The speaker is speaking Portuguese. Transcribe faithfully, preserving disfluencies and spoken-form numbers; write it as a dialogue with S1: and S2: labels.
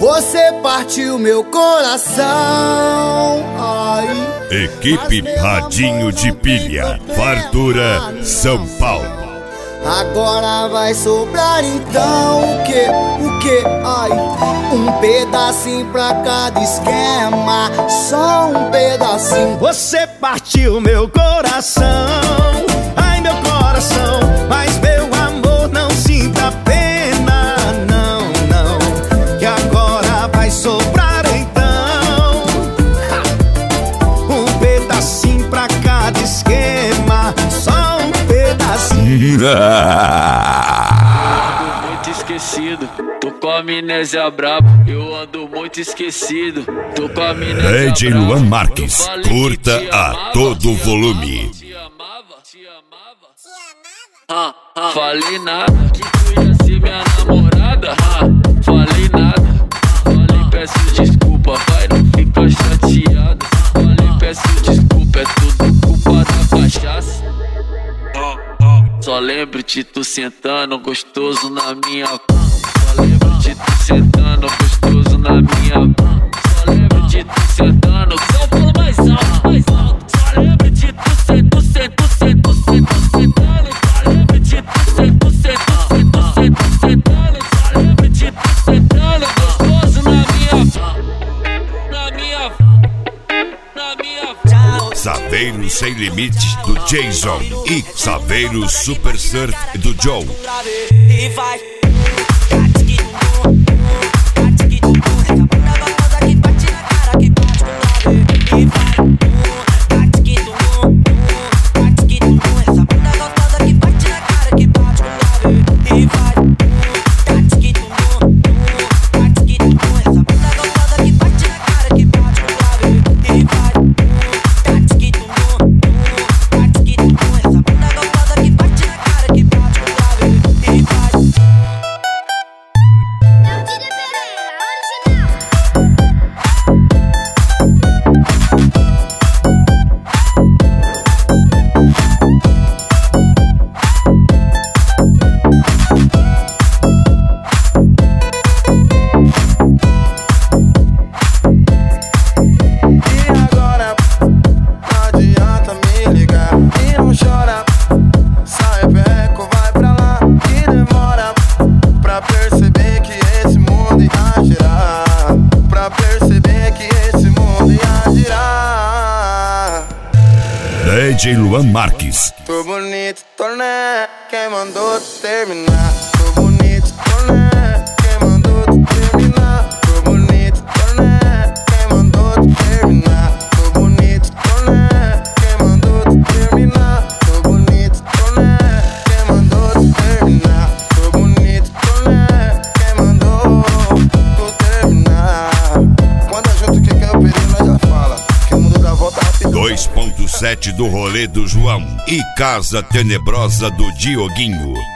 S1: Você partiu meu coração. Ai.
S2: Equipe Radinho de Pilha, Fartura, São Paulo.
S1: Agora vai sobrar então o que, o que, ai. Um pedacinho pra cada esquema, só um pedacinho.
S3: Você partiu meu coração, ai meu coração. Mas meu amor, não sinta pena, não, não. Que agora vai sobrar então um pedacinho pra cada esquema, só um pedacinho.
S4: Ando muito esquecido, tô com a amnésia braba. Eu ando muito esquecido, tô com a amnésia braba.
S2: D J Luan Marques, curta a todo volume.
S4: Te amava, te amava, te amava. Ah, ah. Falei nada, que tu ia ser minha namorada. Ah, falei nada, falei peço desculpa, vai não fica chateado. Falei peço desculpa, é tudo culpa da cachaça. Só lembro de tu sentando gostoso na minha. Só lembro de tu sentando gostoso na minha. Só lembro de tu sentando. Só fala mais alto, mais alto. Só lembro de tu sentando, sentando, sentando, sentando. Só lembro de tu sentando, sentando, sentando, sentando. Só lembro de tu sentando gostoso na minha. Na minha. Na minha.
S2: Saveiros Sem Limites do Jason e Saveiros Super Surf do Joe.
S5: E vai.
S2: D J Luan Marques.
S6: Tô bonito, tô né, quem mandou terminar? Tô bonito, tô né, quem mandou terminar? Tô bonito, tô né, quem mandou terminar? Tô bonito, tô né, quem mandou terminar? Tô bonito, tô né, quem mandou terminar? Tô bonito, tô né, quem mandou terminar? Quando a gente que quer o perigo, nós já fala que o mundo dá volta rápido.
S2: dois ponto sete do rolê do João e Casa Tenebrosa do Dioguinho.